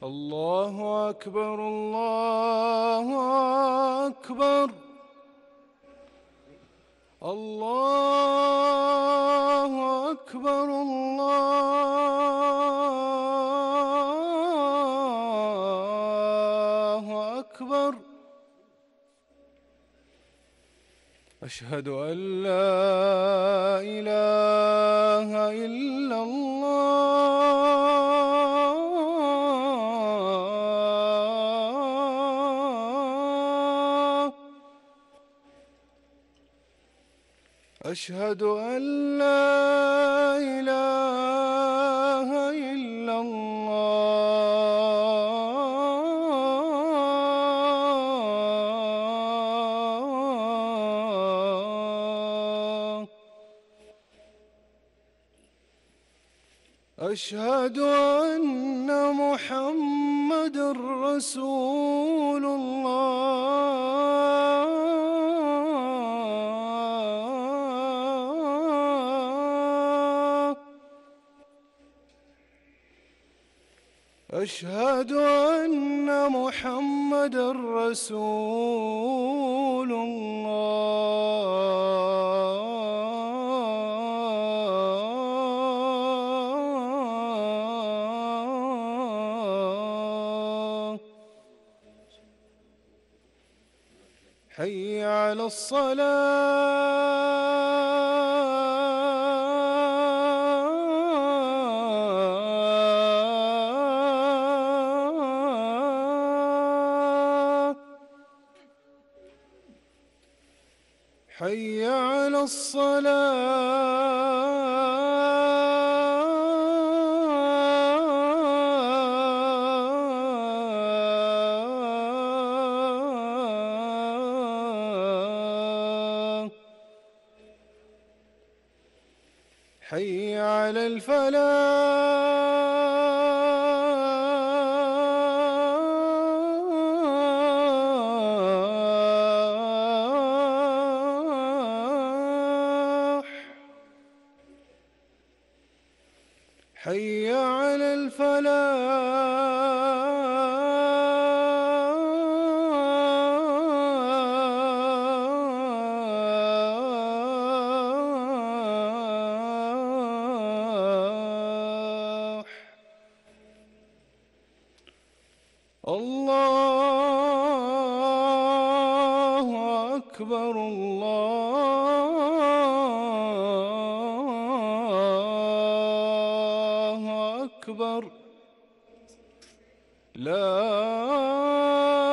الله أكبر الله أكبر الله أكبر الله أكبر. أشهد أن لا إله إلا الله. أشهد أن لا إله إلا الله. أشهد أن محمدًا رسول الله. أشهد أن محمدًا رسول الله. حي على الصلاة. حي على الصلاة. حي على الفلاح. حي على الفلاح. الله أكبر الله أكبر. لا